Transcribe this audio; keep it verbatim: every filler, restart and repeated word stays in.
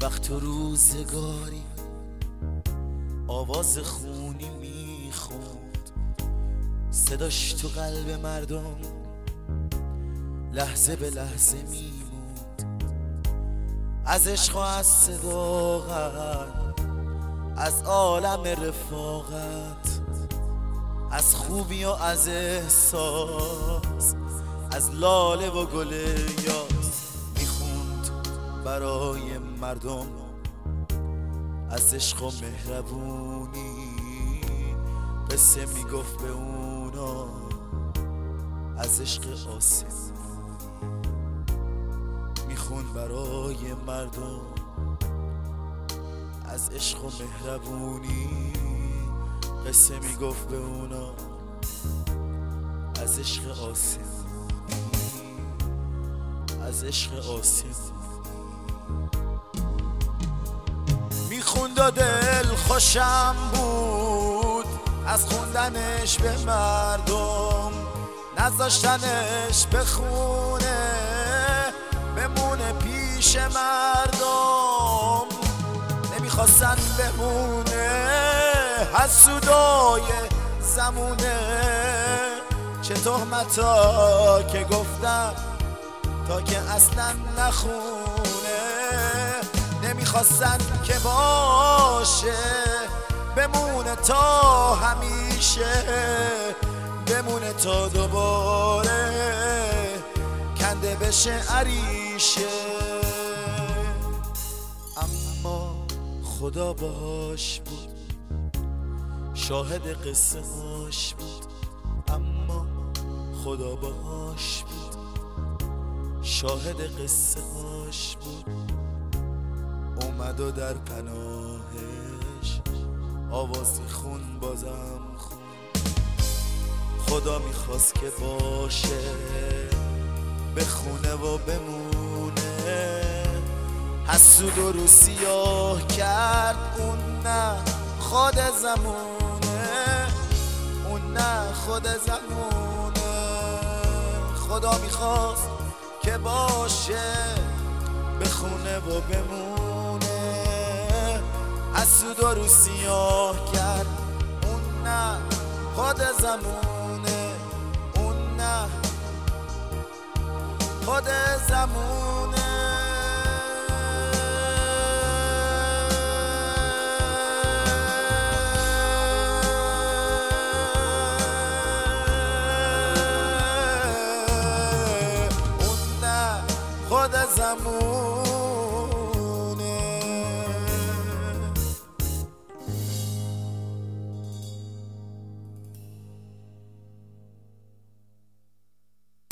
وقت تو روزگاری آواز خونی میخوند، صداش تو قلب مردم لحظه به لحظه میموند. از عشق و از صداقت، از عالم رفاقت، از خوبی و از احساس، از لاله و گل یاس میخوند برای مردم. از عشق و مهربونی قصه میگفت به اونا، از عشق آسمونی میخوند برای مردم. از عشق و مهربونی قصه میگفت به اونا، از عشق آسمونی، از عشق آسمونی میخوند و دل خوشم بود از خوندنش به مردم، نذاشتنش بخونه بمونه پیش مردم. نمیخواستن بمونه حسودای زمونه، چه تهمتا که گفتم تا که اصلا نخونه. نمیخواستن که باشه بمونه تا همیشه، بمونه تا دوباره کنده بشه عریشه. اما خدا باش بود، شاهد قصه هاش بود. اما خدا باش بود، شاهد قصه هاش بود. اومد و در پناهش آواز خون بازم خون. خدا میخواست که باشه بخونه و بمونه، حسود و رو سیاه کرد اون نه خود زمونه، اون نه خود زمونه. خدا میخواست که باشه بخونه و بمونه، حسود و رو سیاه کرد اون نه خود زمونه، اون نه خود زمونه. اون نه خود زمونه.